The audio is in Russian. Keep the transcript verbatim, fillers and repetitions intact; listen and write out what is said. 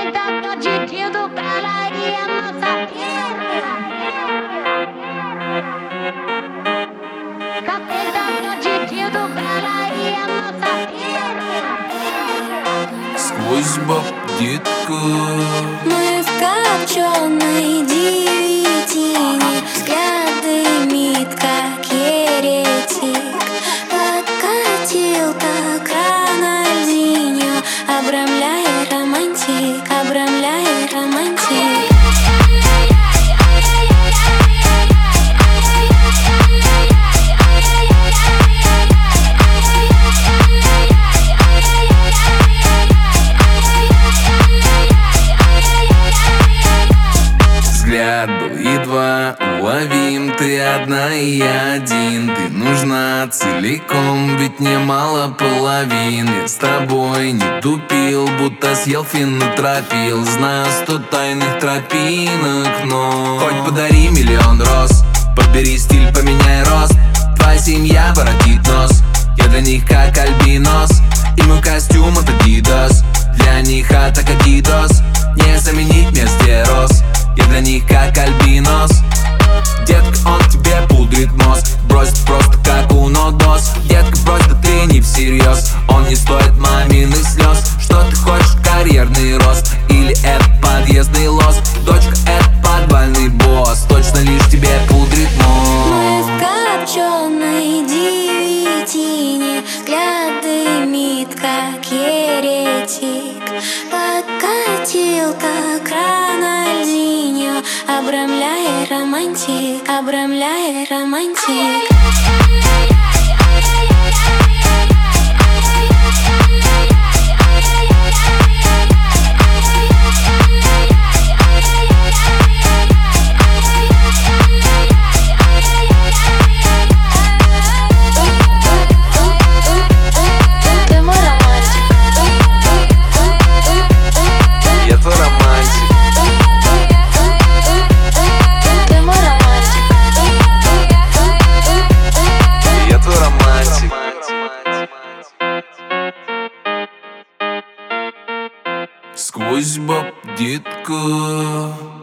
Capeta no dedinho do cara e a nossa pica. Capeta no dedinho do cara e a nossa pica. Сквозь баб, детка. Мы в копченой девятине, взгляд дымит, как еретик. Подкатил, как Рональдиньо, обрамляя романтик, обрамляя романтик. Взгляд был едва уловим, ты одна и я один. Ты нужна целиком, ведь мне мало половин. Я с тобой не тупил, будто съел фенотропил. Знаю сто тайных тропинок, но хоть подари миллион роз, подбери стиль, поменяй рост. Твоя семья воротит нос, я для них как альбинос. И мой костюм от Adidas, для них атака дидос. Не заменить мне стероз, я для них как альбинос. Детка, он тебе пудрит мозг, бросит просто как унодос. Детка, брось, да ты не всерьез, он не стоит маминых слез. Что ты хочешь, карьерный рост или это подъездный лос? Дочка, это подвальный босс, точно лишь тебе пудрит мозг. Мы в копченой девятине, взгляд дымит, как еретик. Подкатил, как Рональдиньо, обрамляя романтик, обрамляя романтик. Сквозь баб, детка.